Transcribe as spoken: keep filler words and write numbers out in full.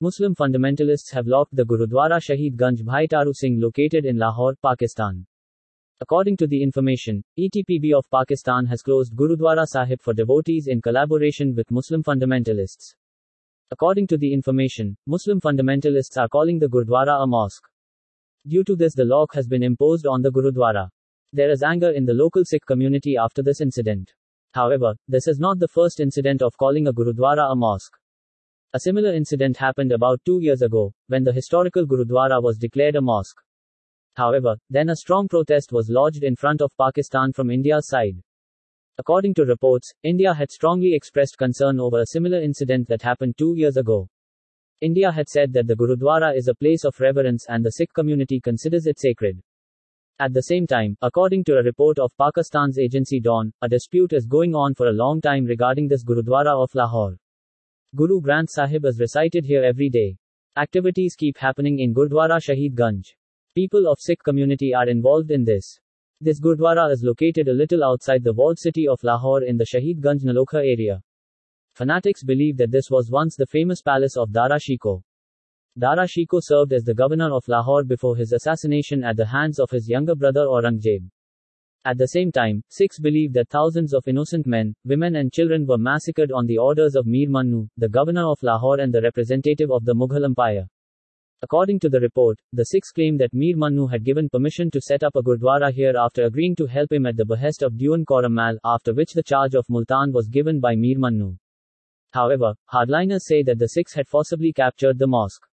Muslim fundamentalists have locked the Gurudwara Shahid Ganj Bhai Taru Singh located in Lahore, Pakistan. According to the information, E T P B of Pakistan has closed Gurudwara Sahib for devotees in collaboration with Muslim fundamentalists. According to the information, Muslim fundamentalists are calling the Gurudwara a mosque. Due to this, the lock has been imposed on the Gurudwara. There is anger in the local Sikh community after this incident. However, this is not the first incident of calling a Gurudwara a mosque. A similar incident happened about two years ago, when the historical Gurudwara was declared a mosque. However, then a strong protest was lodged in front of Pakistan from India's side. According to reports, India had strongly expressed concern over a similar incident that happened two years ago. India had said that the Gurudwara is a place of reverence and the Sikh community considers it sacred. At the same time, according to a report of Pakistan's agency Dawn, a dispute is going on for a long time regarding this Gurudwara of Lahore. Guru Granth Sahib is recited here every day. Activities keep happening in Gurdwara Shahid Ganj. People of Sikh community are involved in this. This Gurdwara is located a little outside the walled city of Lahore in the Shahid Ganj Nalokha area. Fanatics believe that this was once the famous palace of Dara Shikoh. Dara Shikoh served as the governor of Lahore before his assassination at the hands of his younger brother Aurangzeb. At the same time, Sikhs believe that thousands of innocent men, women and children were massacred on the orders of Mir Mannu, the governor of Lahore and the representative of the Mughal Empire. According to the report, the Sikhs claim that Mir Mannu had given permission to set up a Gurdwara here after agreeing to help him at the behest of Dewan Kaura Mal, after which the charge of Multan was given by Mir Mannu. However, hardliners say that the Sikhs had forcibly captured the mosque.